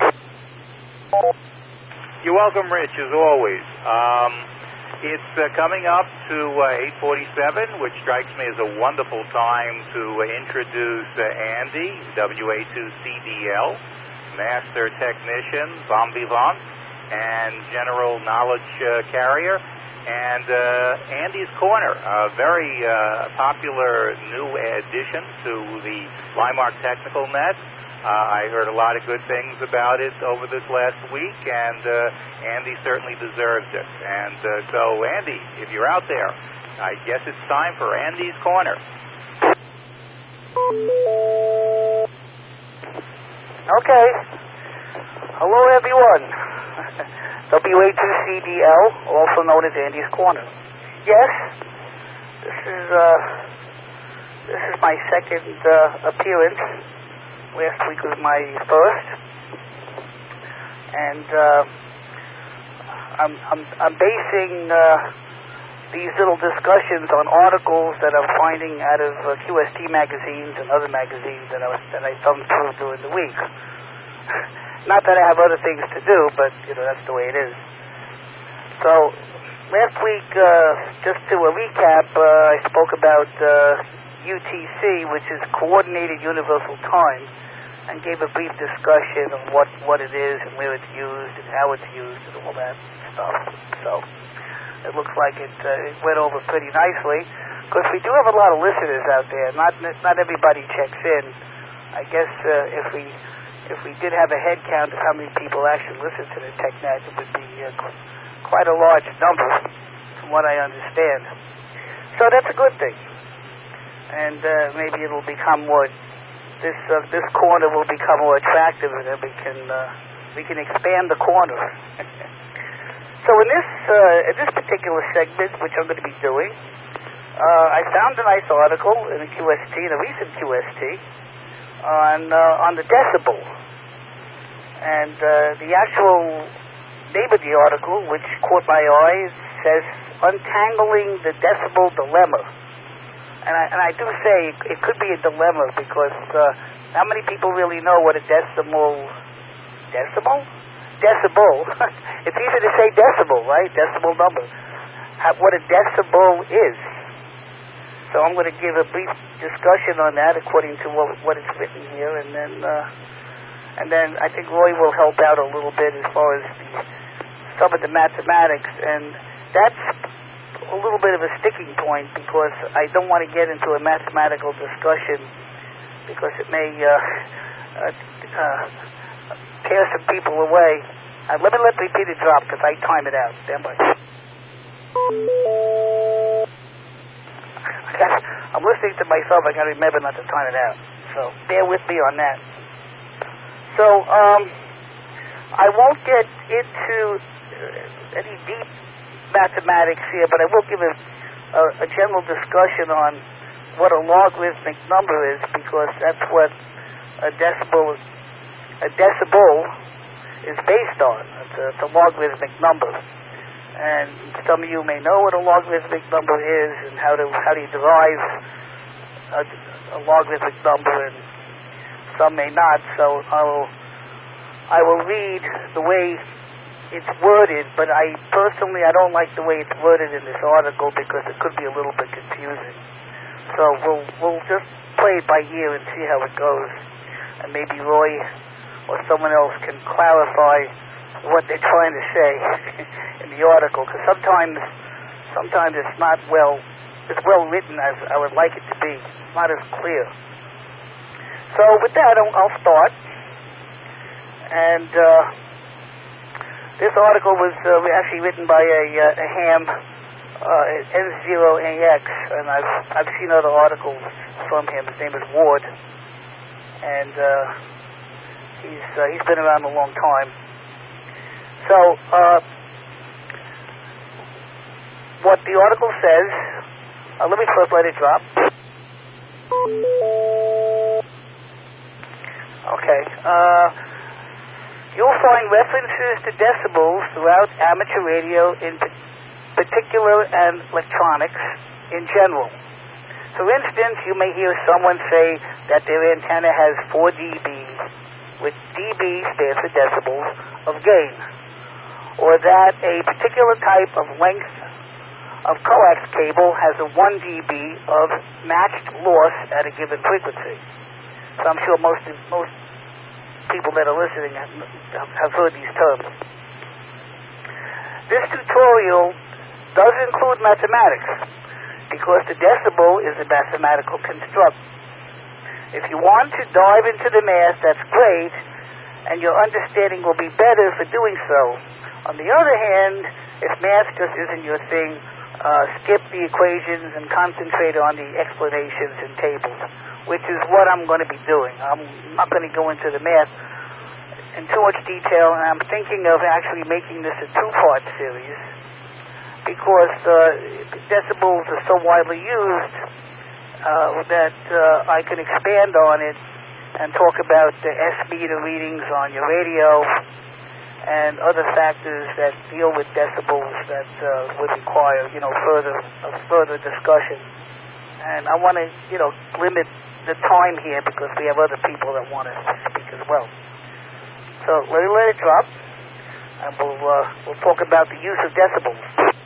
You're welcome, Rich, as always. Um, it's uh, coming up to uh, eight forty-seven, which strikes me as a wonderful time to uh, introduce uh, Andy, W A two C D L, Master Technician, Bon Vivant, and General Knowledge uh, Carrier. And uh, Andy's Corner, a very uh, popular new addition to the Limark Technical Net. Uh, I heard a lot of good things about it over this last week, and uh, Andy certainly deserves it. And uh, so, Andy, if you're out there, I guess it's time for Andy's Corner. Okay. Hello, everyone. W A two C D L, also known as Andy's Corner. Yes, this is uh, this is my second uh, appearance. Last week was my first, and uh, I'm I'm I'm basing uh, these little discussions on articles that I'm finding out of uh, Q S T magazines and other magazines that I was, that I thumbed through during the week. Not that I have other things to do, but, you know, that's the way it is. So, last week, uh, just to a recap, uh, I spoke about uh, U T C, which is Coordinated Universal Time, and gave a brief discussion of what, what it is and where it's used and how it's used and all that stuff. So, it looks like it, uh, it went over pretty nicely, because we do have a lot of listeners out there. Not, not everybody checks in. I guess uh, if we... If we did have a head count of how many people actually listen to the TechNet, it would be uh, qu- quite a large number, from what I understand. So that's a good thing. And uh, maybe it'll become more, this uh, this corner will become more attractive, and then we can uh, we can expand the corner. So in this uh, in this particular segment, which I'm going to be doing, uh, I found a nice article in the Q S T, in a recent Q S T, on uh, on the decibel. And uh, the actual name of the article, which caught my eye, says Untangling the Decibel Dilemma. And I, and I do say it could be a dilemma, because uh, how many people really know what a decimal... Decimal? Decibel. It's easy to say decibel, right? Decibel number. How, what a decibel is. So I'm going to give a brief discussion on that according to what, what is written here, and then uh, and then I think Roy will help out a little bit as far as the, some of the mathematics, and that's a little bit of a sticking point, because I don't want to get into a mathematical discussion, because it may uh, uh, uh, tear some people away. Uh, let me let the repeater drop, because I time it out. Stand by. I'm listening to myself. I got to remember not to time it out. So bear with me on that. So um, I won't get into uh, any deep mathematics here, but I will give a, a, a general discussion on what a logarithmic number is, because that's what a decibel a decibel is based on. It's a, it's a logarithmic number. And some of you may know what a logarithmic number is, and how to how do you derive a, a logarithmic number, and some may not. So I will I will read the way it's worded, but I personally I don't like the way it's worded in this article, because it could be a little bit confusing. So we'll we'll just play it by ear and see how it goes, and maybe Roy or someone else can clarify what they're trying to say in the article, because sometimes sometimes it's not well as well written as I would like it to be. It's not as clear. So with that, I'll, I'll start. And uh, this article was uh, actually written by a, uh, a ham, uh, N zero A X, and I've I've seen other articles from him. His name is Ward, and uh, he's uh, he's been around a long time. So, uh, what the article says, Uh, let me first let it drop. Okay. Uh, you'll find references to decibels throughout amateur radio in particular and electronics in general. For instance, you may hear someone say that their antenna has four decibels, with dB stands for decibels of gain, or that a particular type of length of coax cable has a one decibel of matched loss at a given frequency. So I'm sure most most people that are listening have, have heard these terms. This tutorial does include mathematics, because the decibel is a mathematical construct. If you want to dive into the math, that's great, and your understanding will be better for doing so. On the other hand, if math just isn't your thing, uh, skip the equations and concentrate on the explanations and tables, which is what I'm going to be doing. I'm not going to go into the math in too much detail, and I'm thinking of actually making this a two-part series, because uh, decibels are so widely used uh, that uh, I can expand on it and talk about the S-meter readings on your radio and other factors that deal with decibels that uh, would require, you know, further uh, further discussion. And I want to, you know, limit the time here because we have other people that want to speak as well. So let it, let it drop, and we'll uh, we'll talk about the use of decibels.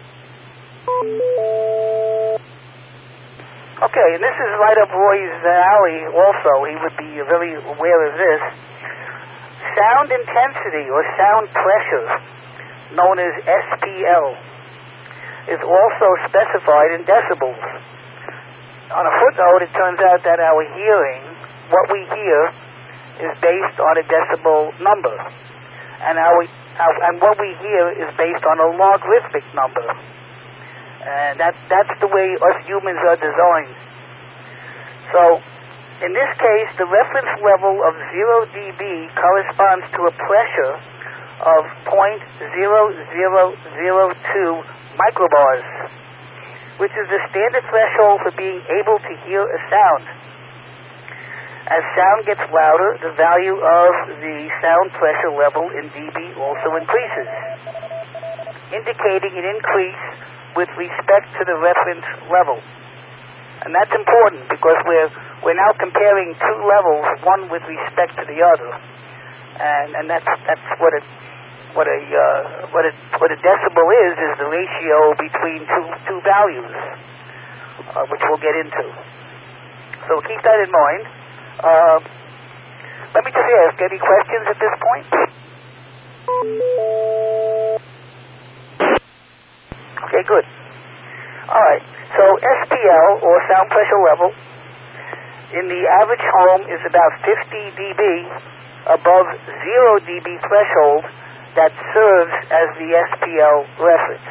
Okay, and this is right up Roy's alley also. He would be very aware of this. Sound intensity, or sound pressure, known as S P L, is also specified in decibels. On a footnote, it turns out that our hearing, what we hear, is based on a decibel number. And, our, our, and what we hear is based on a logarithmic number. And that, that's the way us humans are designed. So, in this case, the reference level of zero decibels corresponds to a pressure of zero point zero zero zero two microbars, which is the standard threshold for being able to hear a sound. As sound gets louder, the value of the sound pressure level in dB also increases, indicating an increase with respect to the reference level. And that's important because we're we're now comparing two levels, one with respect to the other, and and that's that's what it what a uh, what a what a decibel is is the ratio between two two values, uh, which we'll get into. So keep that in mind. Uh, let me just ask, any questions at this point? Okay, good. All right. So S P L, or sound pressure level, in the average home is about fifty decibels above zero decibel threshold that serves as the S P L reference.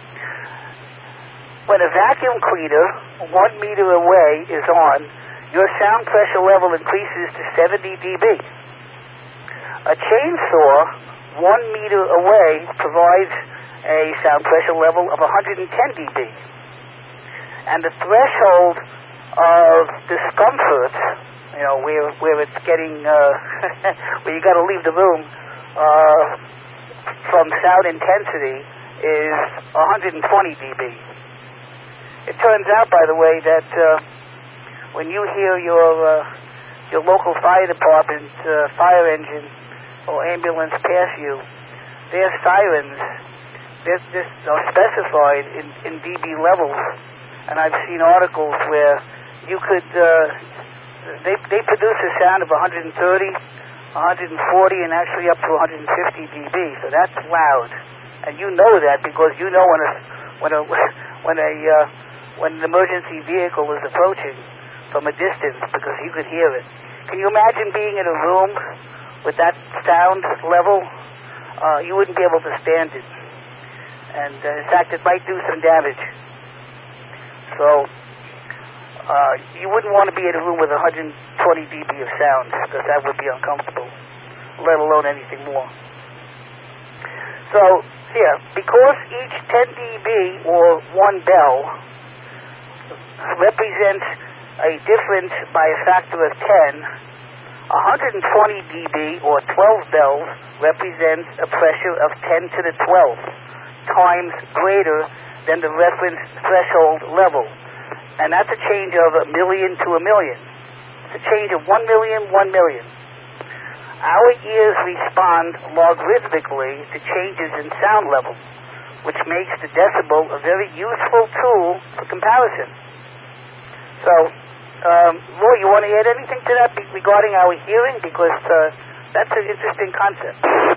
When a vacuum cleaner one meter away is on, your sound pressure level increases to seventy decibels. A chainsaw one meter away provides a sound pressure level of one hundred ten decibels. And the threshold of discomfort, you know, where where it's getting, uh, where you got to leave the room uh, from sound intensity, is one hundred twenty decibels. It turns out, by the way, that uh, when you hear your uh, your local fire department uh, fire engine or ambulance pass you, their sirens, they're, they're specified in, in dB levels. And I've seen articles where you could, uh, they they produce a sound of one hundred thirty, one hundred forty, and actually up to one hundred fifty decibels. So that's loud, and you know that because you know when a when a when a uh, when an emergency vehicle is approaching from a distance because you could hear it. Can you imagine being in a room with that sound level? Uh, you wouldn't be able to stand it, and uh, in fact, it might do some damage. So, uh, you wouldn't want to be in a room with one hundred twenty decibels of sound because that would be uncomfortable, let alone anything more. So, here, because each ten decibels or one bell represents a difference by a factor of ten. one hundred twenty decibels or twelve bells represents a pressure of ten to the twelfth times greater than the reference threshold level. And that's a change of a million to a million. It's a change of one million, one million. Our ears respond logarithmically to changes in sound level, which makes the decibel a very useful tool for comparison. So, um, Roy, you want to add anything to that regarding our hearing? Because uh, that's an interesting concept.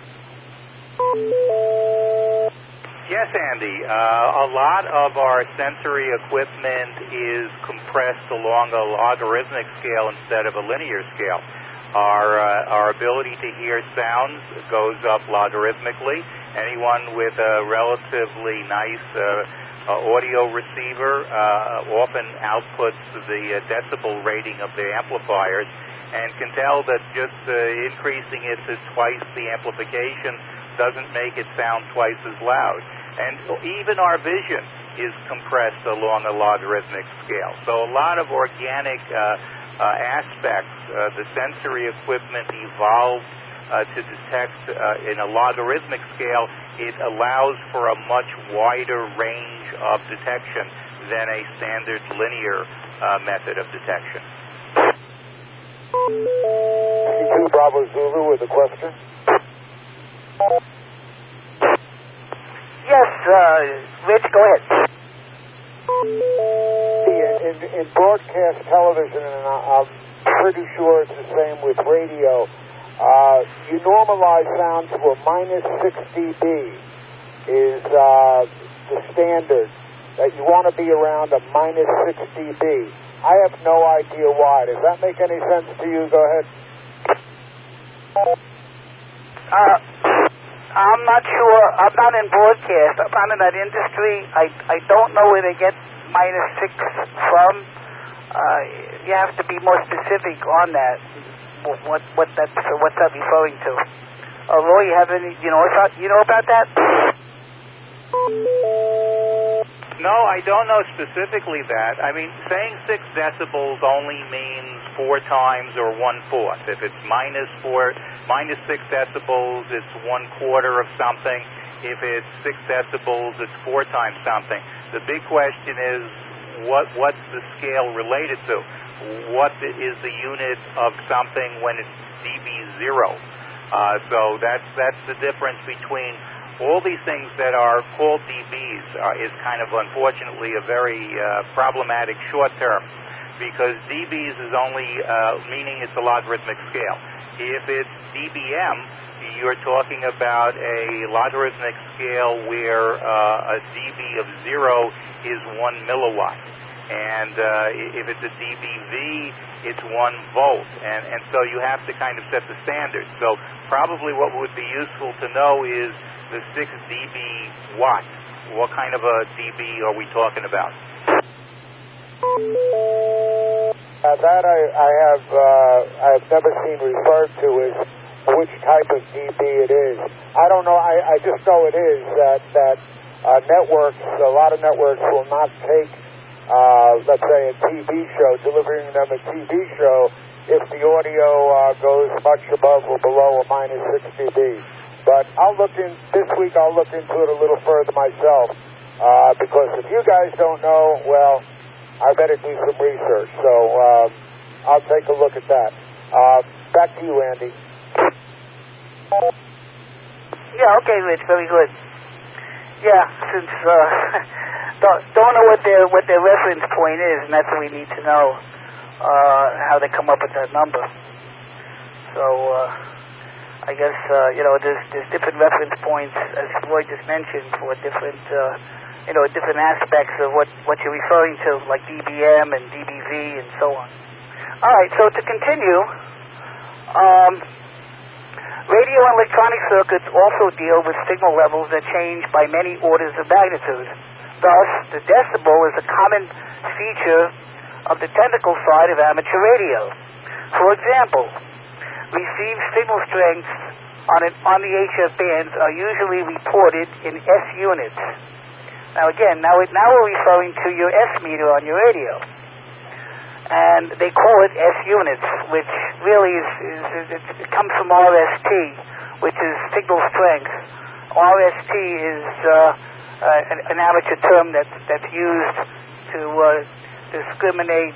Yes, Andy. Uh, a lot of our sensory equipment is compressed along a logarithmic scale instead of a linear scale. Our uh, our ability to hear sounds goes up logarithmically. Anyone with a relatively nice uh, uh, audio receiver uh, often outputs the uh, decibel rating of their amplifiers and can tell that just uh, increasing it to twice the amplification doesn't make it sound twice as loud. And even our vision is compressed along a logarithmic scale. So a lot of organic uh, uh, aspects, uh, the sensory equipment evolved uh, to detect uh, in a logarithmic scale. It allows for a much wider range of detection than a standard linear uh, method of detection. two Bravo Zulu with a question. Yes, uh, Rich, go ahead. In, in, in broadcast television, and I'm pretty sure it's the same with radio, uh, you normalize sound to a minus six decibels is uh, the standard, that you want to be around a minus six decibels. I have no idea why. Does that make any sense to you? Go ahead. Uh, I'm not sure. I'm not in broadcast. I'm not in that industry. I, I don't know where they get minus six from. Uh, you have to be more specific on that. What what that what's that referring to? Uh, Roy, you have any? You know about you know about that? No, I don't know specifically that. I mean, saying six decibels only means four times or one fourth. If it's minus four, minus six decibels, it's one quarter of something. If it's six decibels, it's four times something. The big question is, what what's the scale related to? What is the unit of something when it's dB zero? Uh, so that's that's the difference between all these things that are called dBs uh, is kind of, unfortunately, a very uh, problematic short term, because dBs is only uh, meaning it's a logarithmic scale. If it's dBm, you're talking about a logarithmic scale where uh, a dB of zero is one milliwatt. And uh, if it's a dBV, it's one volt. And, and so you have to kind of set the standard. So probably what would be useful to know is the six dB watts. What kind of a dB are we talking about? Uh, that I, I have uh, I have never seen referred to as which type of dB it is. I don't know. I, I just know it is that that uh, networks, a lot of networks will not take, uh, let's say, a T V show, delivering them a T V show if the audio uh, goes much above or below a minus six dB. But I'll look in, this week I'll look into it a little further myself, uh, because if you guys don't know, well, I better do some research. So um, I'll take a look at that. Uh, back to you, Andy. Yeah, okay, Rich, very good. Yeah, since uh, don't, don't know what their what their reference point is, and that's what we need to know, uh, how they come up with that number. So uh, I guess uh, you know there's there's different reference points, as Floyd just mentioned, for different uh, you know different aspects of what what you're referring to, like dBm and dBV and so on. All right, so to continue. Um, Radio and electronic circuits also deal with signal levels that change by many orders of magnitude. Thus, the decibel is a common feature of the technical side of amateur radio. For example, received signal strengths on, an, on the H F bands are usually reported in S units. Now again, now it, now we're referring to your S meter on your radio, and they call it S units, which really is, is, is it, it comes from R S T, which is signal strength. R S T is uh, uh, an, an amateur term that's that's used to uh, discriminate